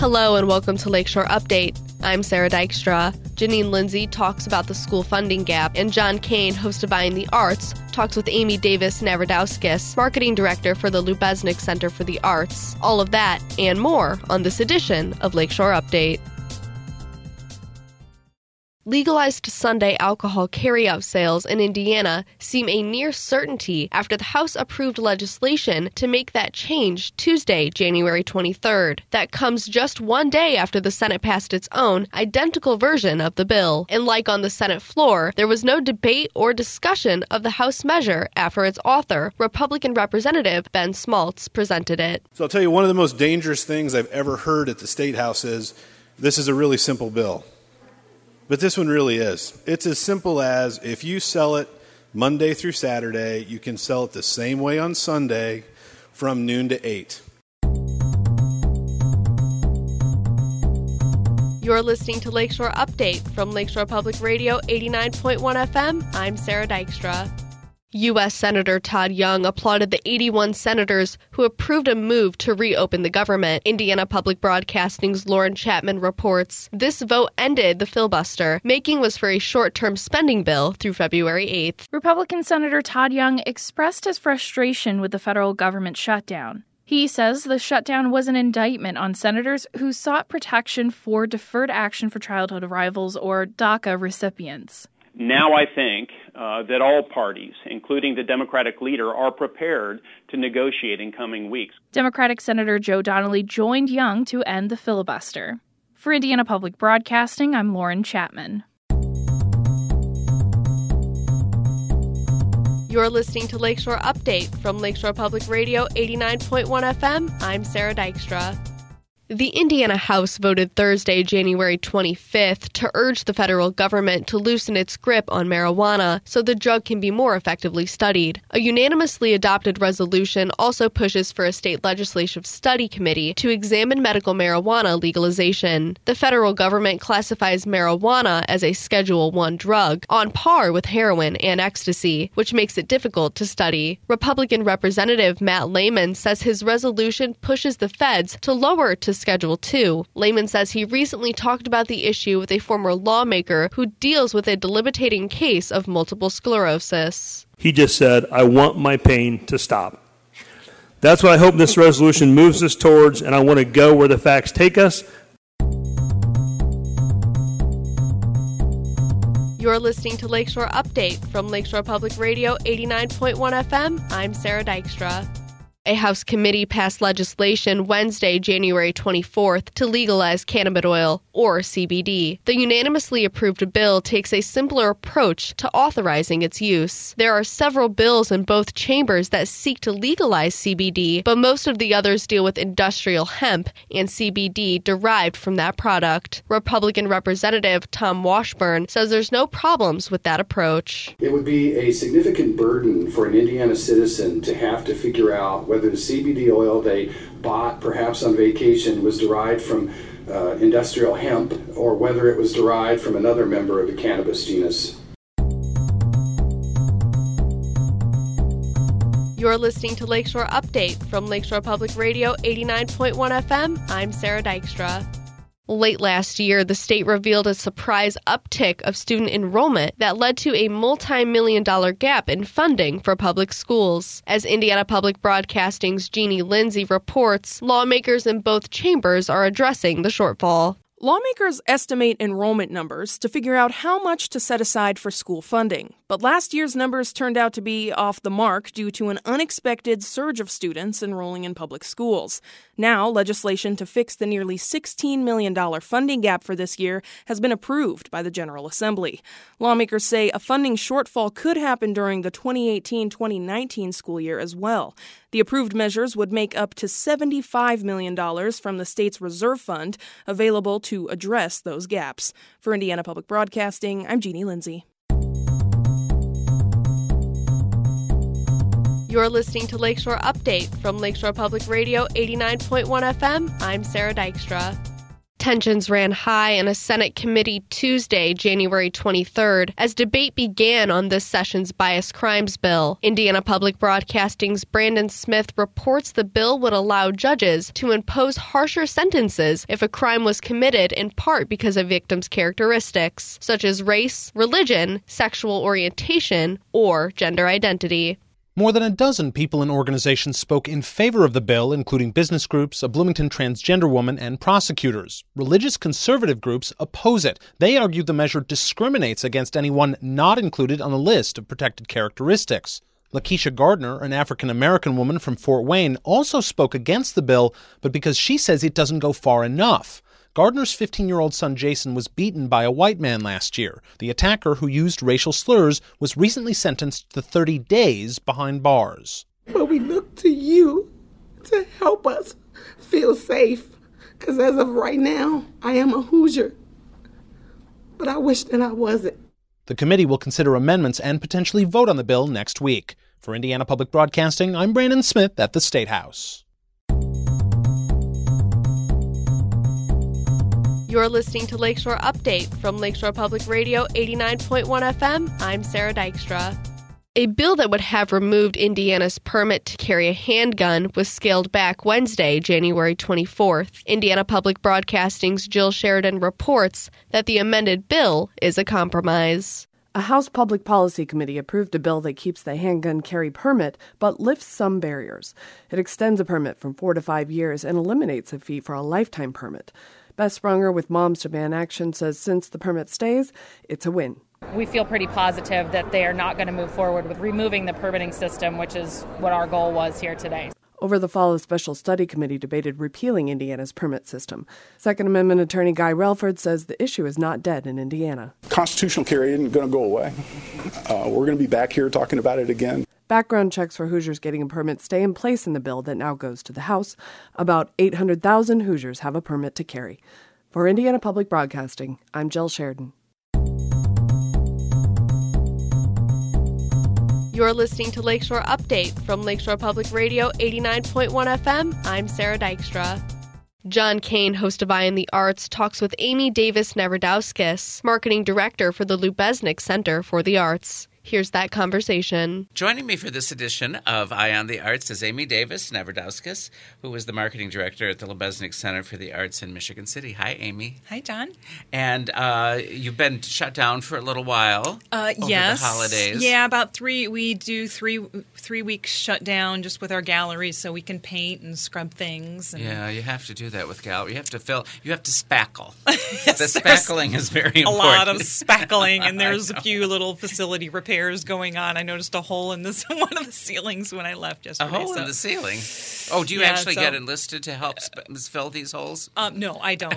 Hello and welcome to Lakeshore Update. I'm Sarah Dykstra. Janine Lindsay talks about the school funding gap, and John Kane, host of Eye in the Arts, talks with Amy Davis Navardowskis, marketing director for the Lubeznik Center for the Arts. All of that and more on this edition of Lakeshore Update. Legalized Sunday alcohol carryout sales in Indiana seem a near certainty after the House approved legislation to make that change Tuesday, January 23rd. That comes just one day after the Senate passed its own identical version of the bill. And like on the Senate floor, there was no debate or discussion of the House measure after its author, Republican Representative Ben Smaltz, presented it. So I'll tell you, one of the most dangerous things I've ever heard at the State House is, this is a really simple bill. But this one really is. It's as simple as if you sell it Monday through Saturday, you can sell it the same way on Sunday from noon to 8. You're listening to Lakeshore Update from Lakeshore Public Radio 89.1 FM. I'm Sarah Dykstra. U.S. Senator Todd Young applauded the 81 senators who approved a move to reopen the government. Indiana Public Broadcasting's Lauren Chapman reports this vote ended the filibuster. Making was for a short-term spending bill through February 8th. Republican Senator Todd Young expressed his frustration with the federal government shutdown. He says the shutdown was an indictment on senators who sought protection for Deferred Action for Childhood Arrivals, or DACA, recipients. Now I think that all parties, including the Democratic leader, are prepared to negotiate in coming weeks. Democratic Senator Joe Donnelly joined Young to end the filibuster. For Indiana Public Broadcasting, I'm Lauren Chapman. You're listening to Lakeshore Update from Lakeshore Public Radio 89.1 FM. I'm Sarah Dykstra. The Indiana House voted Thursday, January 25th, to urge the federal government to loosen its grip on marijuana so the drug can be more effectively studied. A unanimously adopted resolution also pushes for a state legislative study committee to examine medical marijuana legalization. The federal government classifies marijuana as a Schedule I drug, on par with heroin and ecstasy, which makes it difficult to study. Republican Representative Matt Lehman says his resolution pushes the feds to lower it to Schedule II. Lehman says he recently talked about the issue with a former lawmaker who deals with a debilitating case of multiple sclerosis. He just said, I want my pain to stop. That's what I hope this resolution moves us towards, and I want to go where the facts take us. You're listening to Lakeshore Update from Lakeshore Public Radio 89.1 FM. I'm Sarah Dykstra. A House committee passed legislation Wednesday, January 24th, to legalize cannabidiol, or CBD. The unanimously approved bill takes a simpler approach to authorizing its use. There are several bills in both chambers that seek to legalize CBD, but most of the others deal with industrial hemp and CBD derived from that product. Republican Representative Tom Washburn says there's no problems with that approach. It would be a significant burden for an Indiana citizen to have to figure out whether the CBD oil they bought perhaps on vacation was derived from industrial hemp or whether it was derived from another member of the cannabis genus. You're listening to Lakeshore Update from Lakeshore Public Radio 89.1 FM. I'm Sarah Dykstra. Late last year, the state revealed a surprise uptick of student enrollment that led to a multi-million-dollar gap in funding for public schools. As Indiana Public Broadcasting's Jeannie Lindsay reports, lawmakers in both chambers are addressing the shortfall. Lawmakers estimate enrollment numbers to figure out how much to set aside for school funding. But last year's numbers turned out to be off the mark due to an unexpected surge of students enrolling in public schools. Now, legislation to fix the nearly $16 million funding gap for this year has been approved by the General Assembly. Lawmakers say a funding shortfall could happen during the 2018-2019 school year as well. The approved measures would make up to $75 million from the state's reserve fund available to address those gaps. For Indiana Public Broadcasting, I'm Jeannie Lindsay. You're listening to Lakeshore Update from Lakeshore Public Radio 89.1 FM. I'm Sarah Dykstra. Tensions ran high in a Senate committee Tuesday, January 23rd, as debate began on this session's bias crimes bill. Indiana Public Broadcasting's Brandon Smith reports the bill would allow judges to impose harsher sentences if a crime was committed in part because of victims' characteristics, such as race, religion, sexual orientation, or gender identity. More than a dozen people and organizations spoke in favor of the bill, including business groups, a Bloomington transgender woman, and prosecutors. Religious conservative groups oppose it. They argue the measure discriminates against anyone not included on the list of protected characteristics. Lakeisha Gardner, an African-American woman from Fort Wayne, also spoke against the bill, but because she says it doesn't go far enough. Gardner's 15-year-old son Jason was beaten by a white man last year. The attacker, who used racial slurs, was recently sentenced to 30 days behind bars. But we look to you to help us feel safe, because as of right now, I am a Hoosier. But I wish that I wasn't. The committee will consider amendments and potentially vote on the bill next week. For Indiana Public Broadcasting, I'm Brandon Smith at the State House. You're listening to Lakeshore Update from Lakeshore Public Radio 89.1 FM. I'm Sarah Dykstra. A bill that would have removed Indiana's permit to carry a handgun was scaled back Wednesday, January 24th. Indiana Public Broadcasting's Jill Sheridan reports that the amended bill is a compromise. A House Public Policy Committee approved a bill that keeps the handgun carry permit but lifts some barriers. It extends a permit from 4 to 5 years and eliminates a fee for a lifetime permit. Beth Sprunger with Moms Demand Action says since the permit stays, it's a win. We feel pretty positive that they are not going to move forward with removing the permitting system, which is what our goal was here today. Over the fall, a special study committee debated repealing Indiana's permit system. Second Amendment attorney Guy Relford says the issue is not dead in Indiana. Constitutional carry isn't going to go away. We're going to be back here talking about it again. Background checks for Hoosiers getting a permit stay in place in the bill that now goes to the House. About 800,000 Hoosiers have a permit to carry. For Indiana Public Broadcasting, I'm Jill Sheridan. You're listening to Lakeshore Update from Lakeshore Public Radio 89.1 FM. I'm Sarah Dykstra. John Kane, host of Eye on the Arts, talks with Amy Davis Neverdowskis, marketing director for the Lubeznik Center for the Arts. Here's that conversation. Joining me for this edition of Eye on the Arts is Amy Davis Neverdowskis, who is the marketing director at the Lubeznik Center for the Arts in Michigan City. Hi, Amy. Hi, John. And you've been shut down for a little while over yes. the holidays. Yeah, about three. We do three weeks shut down just with our galleries so we can paint and scrub things. And yeah, you have to do that with gallery. You have to fill. You have to spackle. Yes, the spackling is very important. A lot of spackling, and there's a few little facility repairs going on. I noticed a hole in one of the ceilings when I left yesterday. A hole in the ceiling? Oh, do you actually get enlisted to help fill these holes? No, I don't.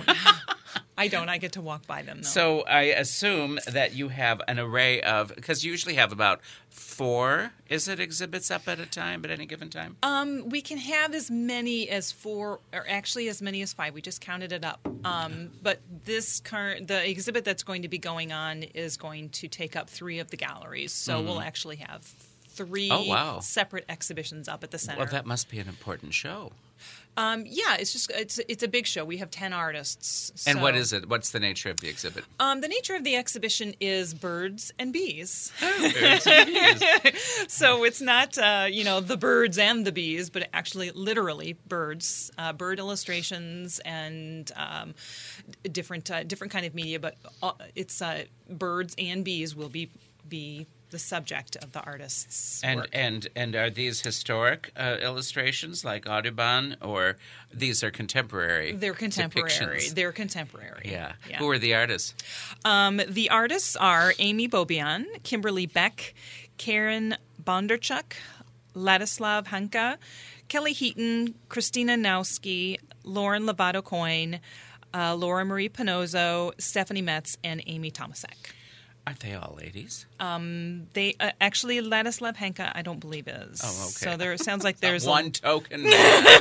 I don't. I get to walk by them, though. So I assume that you have an array of, because you usually have about 4, is it, exhibits up at a time, at any given time? We can have as many as 4, or actually as many as 5. We just counted it up. But the exhibit that's going to be going on is going to take up 3 of the galleries. So we'll actually have 3 separate exhibitions up at the center. Well, that must be an important show. Yeah, it's a big show. We have 10 artists. And what is it? What's the nature of the exhibit? The nature of the exhibition is birds and bees. Birds and bees. So it's not the birds and the bees, but actually literally birds, bird illustrations and different kind of media. But it's birds and bees will be the subject of the artist's work. And are these historic illustrations like Audubon, or these are contemporary? They're contemporary. Depictions? They're contemporary. Yeah. Who are the artists? The artists are Amy Bobian, Kimberly Beck, Karen Bondarchuk, Ladislav Hanka, Kelly Heaton, Christina Nowski, Lauren Lovato Coyne, Laura Marie Panozzo, Stephanie Metz, and Amy Tomasek. Aren't they all ladies? They actually Ladislav Hanka, I don't believe is. Oh, okay. So there sounds like there's one token man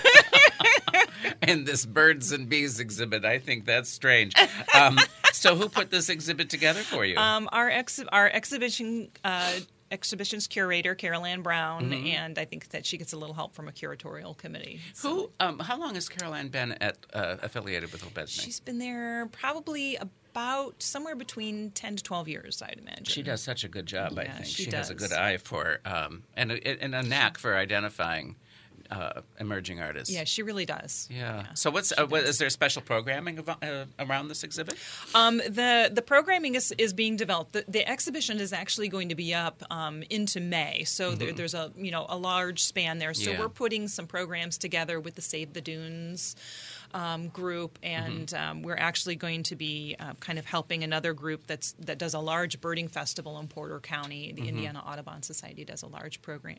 in this birds and bees exhibit. I think that's strange. So who put this exhibit together for you? Our exhibition exhibition's curator, Carol Ann Brown, and I think that she gets a little help from a curatorial committee. So. How long has Carol Ann been affiliated with Lubezny? She's been there probably about somewhere between 10 to 12 years, I'd imagine. She does such a good job, I think. She does. has a good eye for, and a knack for identifying emerging artists. Yeah, she really does. Yeah. So is there special programming around this exhibit? The programming is being developed. The exhibition is actually going to be up into May, so there's a large span there. So we're putting some programs together with the Save the Dunes group, and we're actually going to be kind of helping another group that does a large birding festival in Porter County. The Indiana Audubon Society does a large program,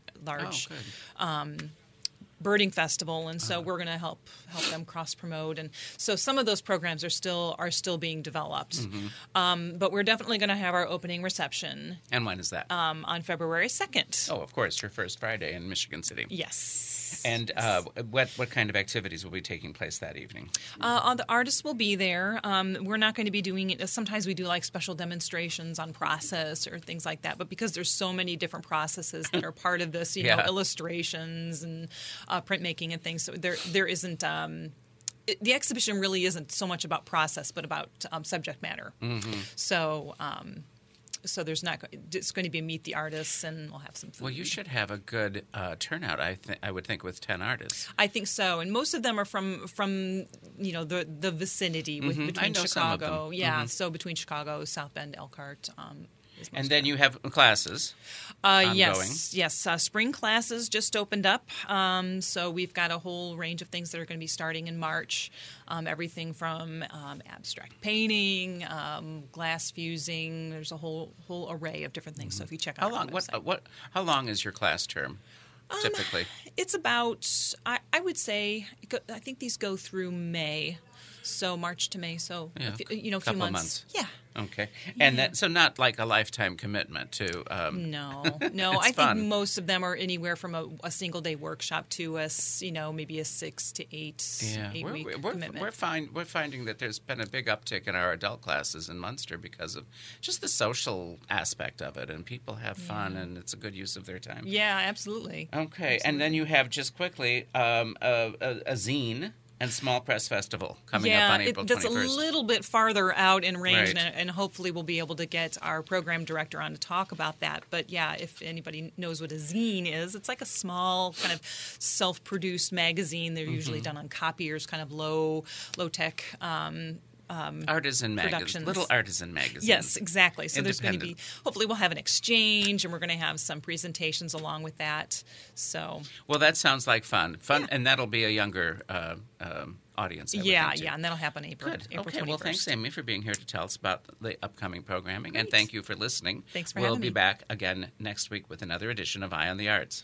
birding festival, and so we're going to help them cross promote, and so some of those programs are still being developed. But we're definitely going to have our opening reception. And when is that? On February 2nd. Oh, of course, your first Friday in Michigan City. Yes. And what kind of activities will be taking place that evening? The artists will be there. We're not going to be doing it. Sometimes we do like special demonstrations on process or things like that. But because there's so many different processes that are part of this, illustrations and printmaking and things, so there isn't. The exhibition really isn't so much about process, but about subject matter. So. So it's going to be Meet the Artists, and we'll have some food. Well, you should have a good turnout, I would think, with 10 artists. I think so, and most of them are from the vicinity between Chicago. Yeah, so between Chicago, South Bend, Elkhart. And then you have classes ongoing. Yes. Spring classes just opened up. So we've got a whole range of things that are going to be starting in March. Everything from abstract painting, glass fusing. There's a whole array of different things. So if you check out our website. How long is your class term? Typically, it's about. I would say. I think these go through May. So March to May, so a few months. Yeah. Okay. And so not like a lifetime commitment to... No. I think most of them are anywhere from a single-day workshop to maybe a 6 to 8-week commitment. We're finding that there's been a big uptick in our adult classes in Munster because of just the social aspect of it, and people have fun, and it's a good use of their time. Yeah, absolutely. Okay. Absolutely. And then you have, just quickly, a zine and Small Press Festival coming up on April 21st. That's a little bit farther out in range, and hopefully we'll be able to get our program director on to talk about that. But yeah, if anybody knows what a zine is, it's like a small kind of self-produced magazine. They're usually done on copiers, kind of low-tech artisan magazines, little artisan magazines. Yes, exactly. So there's going to be, hopefully we'll have an exchange, and we're going to have some presentations along with that. So, well, that sounds like fun, and that'll be a younger audience. Yeah, and that'll happen April 21st. Well, thanks, Amy, for being here to tell us about the upcoming programming, and thank you for listening. Thanks for having me. We'll be back again next week with another edition of Eye on the Arts.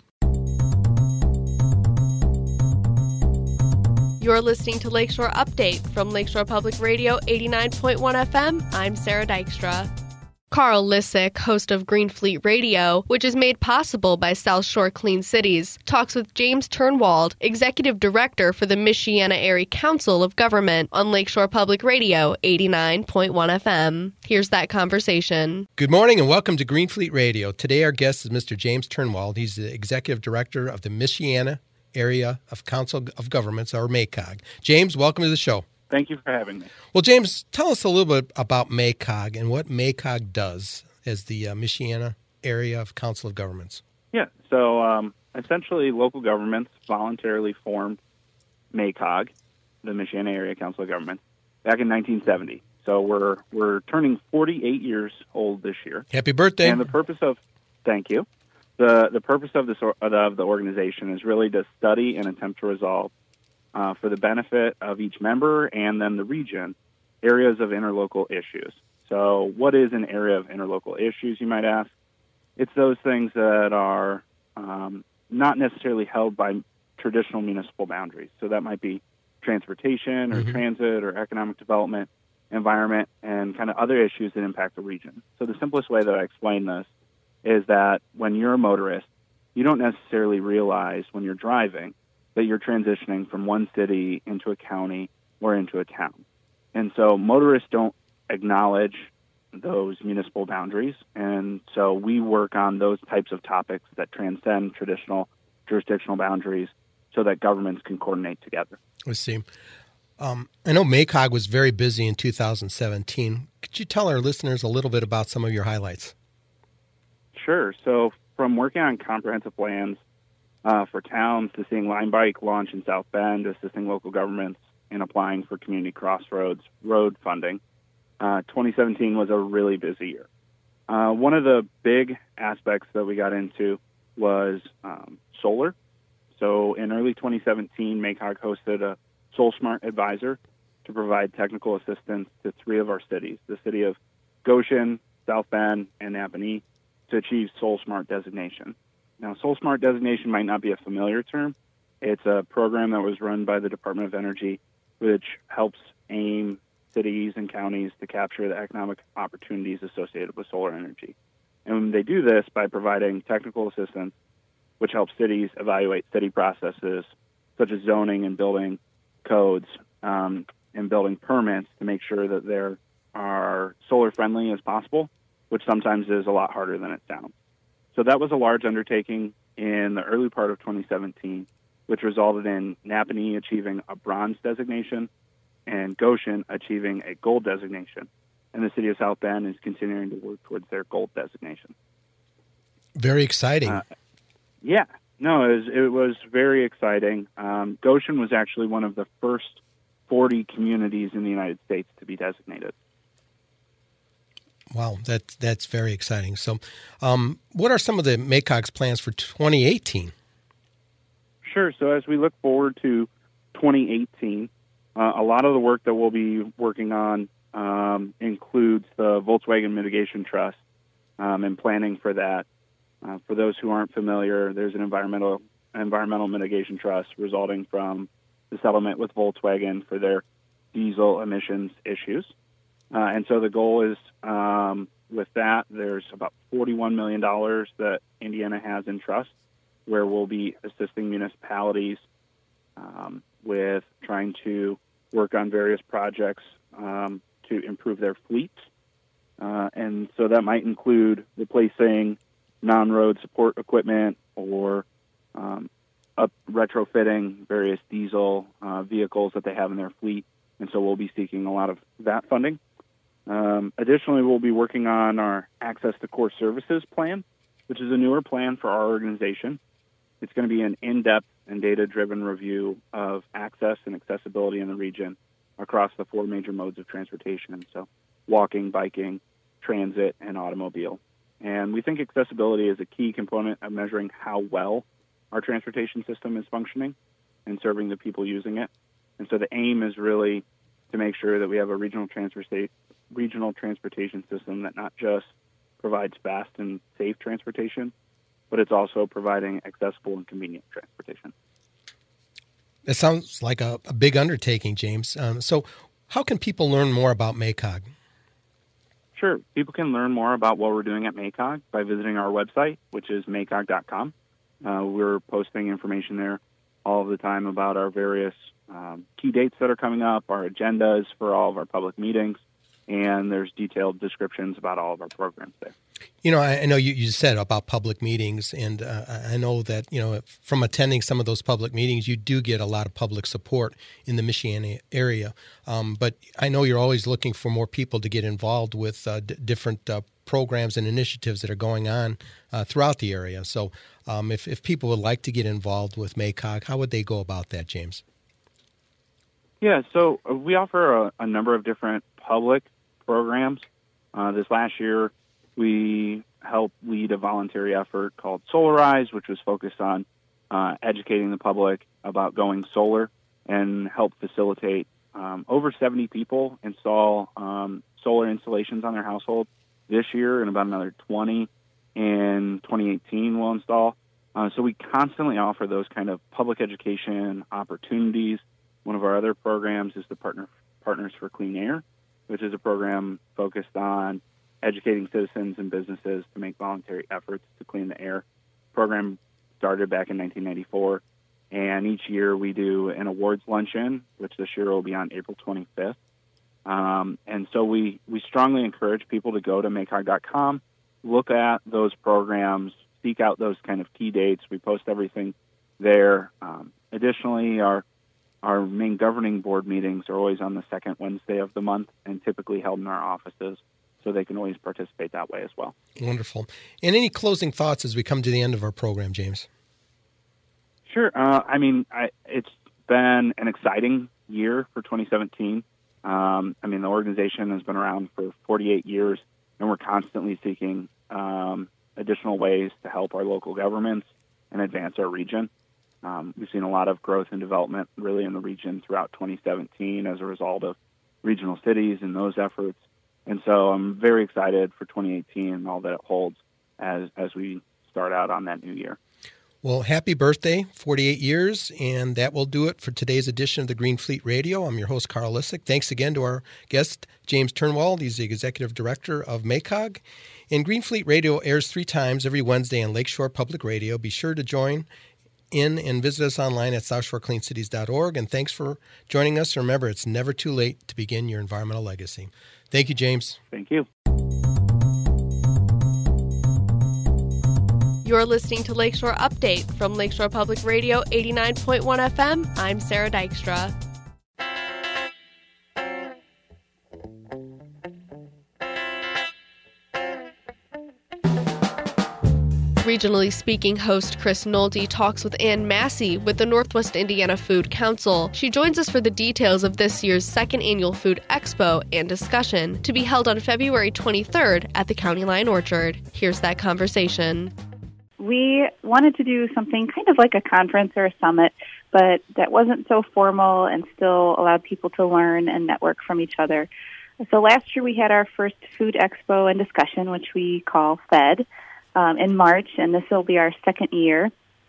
You're listening to Lakeshore Update from Lakeshore Public Radio 89.1 FM. I'm Sarah Dykstra. Carl Lissick, host of Green Fleet Radio, which is made possible by South Shore Clean Cities, talks with James Turnwald, Executive Director for the Michiana Area Council of Government on Lakeshore Public Radio 89.1 FM. Here's that conversation. Good morning and welcome to Green Fleet Radio. Today our guest is Mr. James Turnwald. He's the Executive Director of the Michiana Area of Council of Governments, or MACOG. James, welcome to the show. Thank you for having me. Well, James, tell us a little bit about MACOG and what MACOG does as the Michiana Area of Council of Governments. Yeah, so essentially local governments voluntarily formed MACOG, the Michiana Area Council of Governments, back in 1970. So we're turning 48 years old this year. Happy birthday. And the purpose of, thank you. The purpose of the organization is really to study and attempt to resolve, for the benefit of each member and then the region, areas of interlocal issues. So what is an area of interlocal issues, you might ask? It's those things that are not necessarily held by traditional municipal boundaries. So that might be transportation or transit or economic development, environment, and kind of other issues that impact the region. So the simplest way that I explain this is that when you're a motorist, you don't necessarily realize when you're driving that you're transitioning from one city into a county or into a town. And so motorists don't acknowledge those municipal boundaries. And so we work on those types of topics that transcend traditional jurisdictional boundaries so that governments can coordinate together. I see. I know MACOG was very busy in 2017. Could you tell our listeners a little bit about some of your highlights? Sure. So from working on comprehensive plans for towns to seeing Line Bike launch in South Bend, assisting local governments in applying for community crossroads road funding, 2017 was a really busy year. One of the big aspects that we got into was solar. So in early 2017, MACOG hosted a SolSmart advisor to provide technical assistance to 3 of our cities, the city of Goshen, South Bend, and Napanee, to achieve SolSmart designation. Now, SolSmart designation might not be a familiar term. It's a program that was run by the Department of Energy, which helps aim cities and counties to capture the economic opportunities associated with solar energy. And they do this by providing technical assistance, which helps cities evaluate city processes, such as zoning and building codes, and building permits to make sure that they are solar-friendly as possible, which sometimes is a lot harder than it sounds. So that was a large undertaking in the early part of 2017, which resulted in Napanee achieving a bronze designation and Goshen achieving a gold designation. And the city of South Bend is continuing to work towards their gold designation. Very exciting. Yeah. No, it was very exciting. Goshen was actually one of the first 40 communities in the United States to be designated. Wow, that's very exciting. So what are some of the MACOG's plans for 2018? Sure. So as we look forward to 2018, a lot of the work that we'll be working on includes the Volkswagen Mitigation Trust and planning for that. For those who aren't familiar, there's an environmental mitigation trust resulting from the settlement with Volkswagen for their diesel emissions issues. And so the goal is, with that, there's about $41 million that Indiana has in trust, where we'll be assisting municipalities with trying to work on various projects to improve their fleets. And so that might include replacing non-road support equipment or retrofitting various diesel vehicles that they have in their fleet. And so we'll be seeking a lot of that funding. Additionally, we'll be working on our Access to Core Services plan, which is a newer plan for our organization. It's going to be an in-depth and data-driven review of access and accessibility in the region across the 4 major modes of transportation, so walking, biking, transit, and automobile. And we think accessibility is a key component of measuring how well our transportation system is functioning and serving the people using it. And so the aim is really to make sure that we have a regional transportation system that not just provides fast and safe transportation, but it's also providing accessible and convenient transportation. That sounds like a big undertaking, James. So how can people learn more about MACOG? Sure. People can learn more about what we're doing at MACOG by visiting our website, which is macog.com. We're posting information there all of the time about our various key dates that are coming up, our agendas for all of our public meetings, and there's detailed descriptions about all of our programs there. You know, I know you said about public meetings, and I know that, you know, from attending some of those public meetings, you do get a lot of public support in the Michiana area. But I know you're always looking for more people to get involved with different programs and initiatives that are going on throughout the area. So if people would like to get involved with MACOG, how would they go about that, James? Yeah, so we offer a number of different public programs. This last year, we helped lead a voluntary effort called Solarize, which was focused on educating the public about going solar and help facilitate over 70 people install solar installations on their household this year, and about another 20 in 2018 will install. So we constantly offer those kind of public education opportunities. One of our other programs is the Partners for Clean Air, which is a program focused on educating citizens and businesses to make voluntary efforts to clean the air. The program started back in 1994, and each year we do an awards luncheon, which this year will be on April 25th. And so we strongly encourage people to go to maycog.com, look at those programs, seek out those kind of key dates. We post everything there. Additionally, our main governing board meetings are always on the second Wednesday of the month and typically held in our offices, so they can always participate that way as well. Wonderful. And any closing thoughts as we come to the end of our program, James? Sure. It's been an exciting year for 2017. The organization has been around for 48 years, and we're constantly seeking additional ways to help our local governments and advance our region. We've seen a lot of growth and development really in the region throughout 2017 as a result of regional cities and those efforts. And so I'm very excited for 2018 and all that it holds as we start out on that new year. Well, happy birthday, 48 years, and that will do it for today's edition of the Green Fleet Radio. I'm your host, Carl Lissick. Thanks again to our guest, James Turnwald. He's the Executive Director of MACOG. And Green Fleet Radio airs 3 times every Wednesday on Lakeshore Public Radio. Be sure to join in and visit us online at southshorecleancities.org. And thanks for joining us. Remember, it's never too late to begin your environmental legacy. Thank you, James. Thank you. You're listening to Lakeshore Update from Lakeshore Public Radio 89.1 FM. I'm Sarah Dykstra. Regionally Speaking host Chris Nolte talks with Ann Massey with the Northwest Indiana Food Council. She joins us for the details of this year's second annual Food Expo and discussion to be held on February 23rd at the County Line Orchard. Here's that conversation. We wanted to do something kind of like a conference or a summit, but that wasn't so formal and still allowed people to learn and network from each other. So last year we had our first Food Expo and discussion, which we call FED, in March, and this will be our second year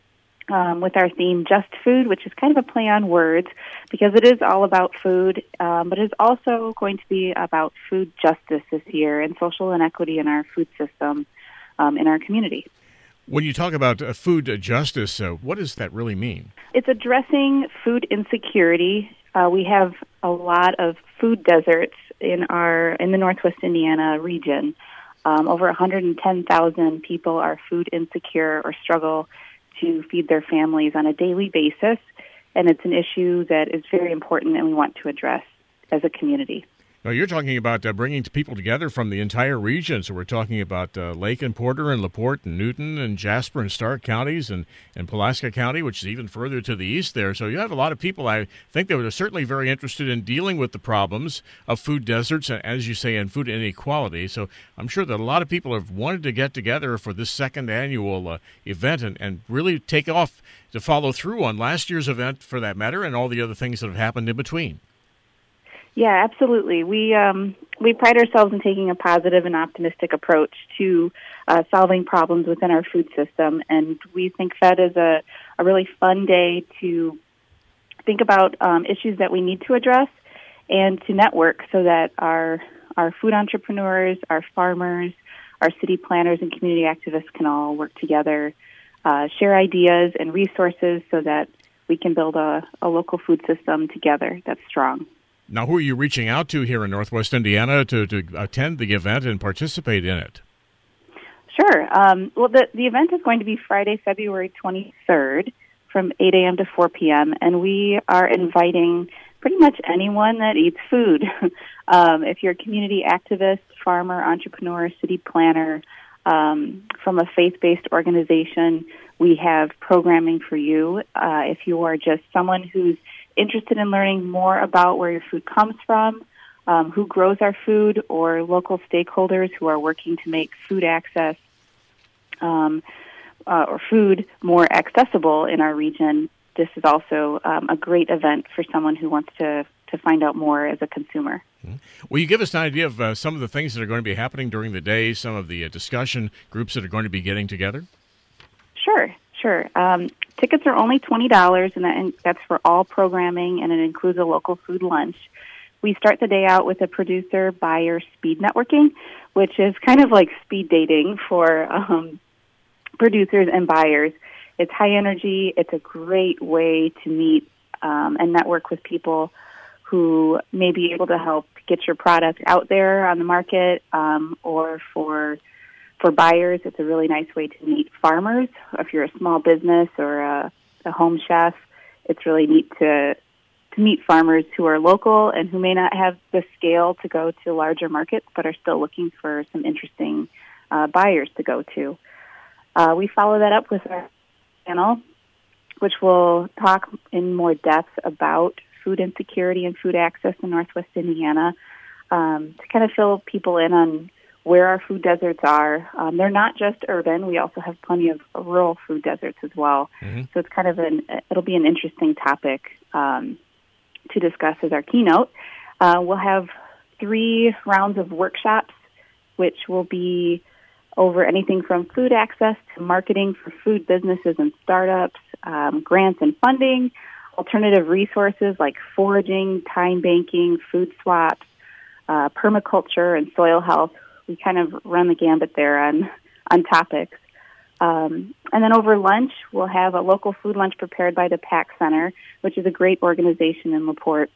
with our theme Just Food, which is kind of a play on words because it is all about food, but it's also going to be about food justice this year and social inequity in our food system in our community. When you talk about food justice, what does that really mean? It's addressing food insecurity. We have a lot of food deserts in the Northwest Indiana region. Over 110,000 people are food insecure or struggle to feed their families on a daily basis, and it's an issue that is very important and we want to address as a community. Now, you're talking about bringing people together from the entire region. So we're talking about Lake and Porter and LaPorte and Newton and Jasper and Stark counties and Pulaski County, which is even further to the east there. So you have a lot of people, I think, that are certainly very interested in dealing with the problems of food deserts and, as you say, and food inequality. So I'm sure that a lot of people have wanted to get together for this second annual event and really take off to follow through on last year's event, for that matter, and all the other things that have happened in between. Yeah, absolutely. We pride ourselves in taking a positive and optimistic approach to solving problems within our food system, and we think that is a really fun day to think about issues that we need to address and to network so that our food entrepreneurs, our farmers, our city planners, and community activists can all work together, share ideas and resources so that we can build a local food system together that's strong. Now, who are you reaching out to here in Northwest Indiana to attend the event and participate in it? Sure. Well, the event is going to be Friday, February 23rd from 8 a.m. to 4 p.m., and we are inviting pretty much anyone that eats food. If you're a community activist, farmer, entrepreneur, city planner, from a faith-based organization, we have programming for you. If you are just someone who's interested in learning more about where your food comes from, who grows our food, or local stakeholders who are working to make food access or food more accessible in our region, this is also a great event for someone who wants to find out more as a consumer. Will you give us an idea of some of the things that are going to be happening during the day, some of the discussion groups that are going to be getting together? Sure. Tickets are only $20, and that's for all programming, and it includes a local food lunch. We start the day out with a producer-buyer speed networking, which is kind of like speed dating for producers and buyers. It's high energy. It's a great way to meet and network with people who may be able to help get your product out there on the market, or for buyers, it's a really nice way to meet farmers. If you're a small business or a home chef, it's really neat to meet farmers who are local and who may not have the scale to go to larger markets, but are still looking for some interesting buyers to go to. We follow that up with our panel, which will talk in more depth about food insecurity and food access in Northwest Indiana, to kind of fill people in on where our food deserts are. They're not just urban. We also have plenty of rural food deserts as well. Mm-hmm. So it's kind of it'll be an interesting topic to discuss as our keynote. We'll have 3 rounds of workshops, which will be over anything from food access to marketing for food businesses and startups, grants and funding, alternative resources like foraging, time banking, food swaps, permaculture, and soil health. We kind of run the gambit there on topics. And then over lunch, we'll have a local food lunch prepared by the PAC Center, which is a great organization in LaPorte,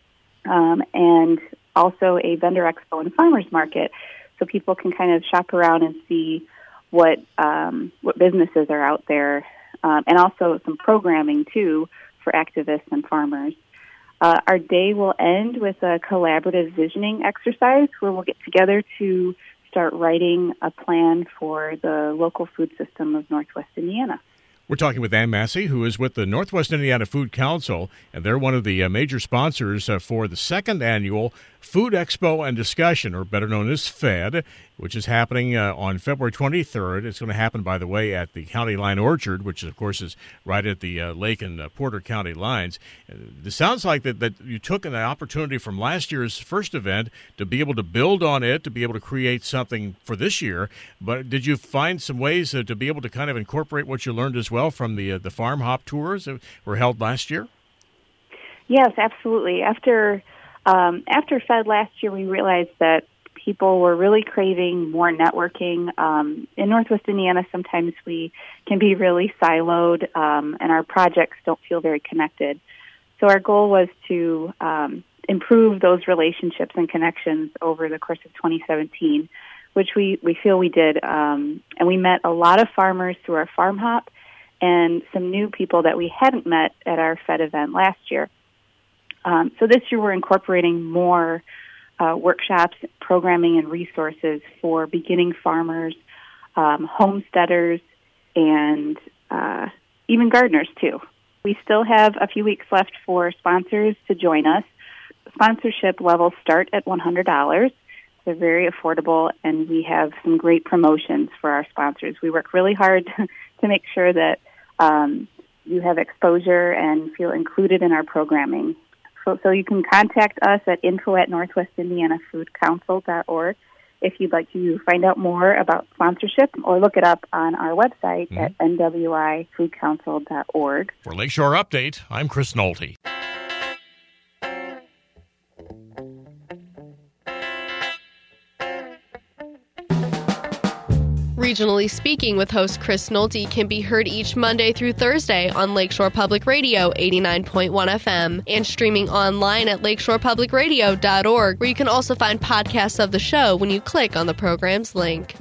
and also a vendor expo and farmers market, so people can kind of shop around and see what businesses are out there, and also some programming, too, for activists and farmers. Our day will end with a collaborative visioning exercise where we'll get together to start writing a plan for the local food system of Northwest Indiana. We're talking with Ann Massey, who is with the Northwest Indiana Food Council, and they're one of the major sponsors for the second annual Food Expo and Discussion, or better known as FED, which is happening on February 23rd. It's going to happen, by the way, at the County Line Orchard, which, of course, is right at the Lake and Porter County lines. It sounds like that you took an opportunity from last year's first event to be able to build on it, to be able to create something for this year. But did you find some ways to be able to kind of incorporate what you learned as well from the farm hop tours that were held last year? Yes, absolutely. After FED last year, we realized that people were really craving more networking. In Northwest Indiana, sometimes we can be really siloed, and our projects don't feel very connected. So our goal was to improve those relationships and connections over the course of 2017, which we feel we did. And we met a lot of farmers through our farm hop and some new people that we hadn't met at our FED event last year. So this year we're incorporating more workshops, programming, and resources for beginning farmers, homesteaders, and even gardeners, too. We still have a few weeks left for sponsors to join us. Sponsorship levels start at $100. They're very affordable, and we have some great promotions for our sponsors. We work really hard to make sure that you have exposure and feel included in our programming. So you can contact us at info@northwestindianafoodcouncil.org if you'd like to find out more about sponsorship, or look it up on our website at nwifoodcouncil.org. For Lakeshore Update, I'm Chris Nolte. Regionally Speaking with host Chris Nolte can be heard each Monday through Thursday on Lakeshore Public Radio 89.1 FM and streaming online at lakeshorepublicradio.org, where you can also find podcasts of the show when you click on the program's link.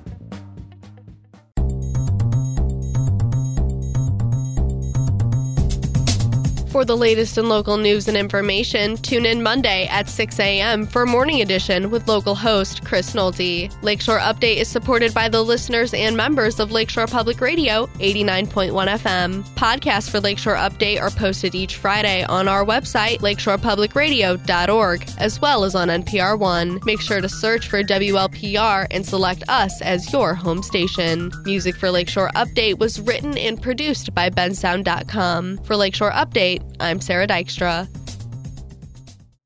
For the latest in local news and information, tune in Monday at 6 a.m. for Morning Edition with local host Chris Nolte. Lakeshore Update is supported by the listeners and members of Lakeshore Public Radio 89.1 FM. Podcasts for Lakeshore Update are posted each Friday on our website, lakeshorepublicradio.org, as well as on NPR One. Make sure to search for WLPR and select us as your home station. Music for Lakeshore Update was written and produced by bensound.com. For Lakeshore Update, I'm Sarah Dykstra.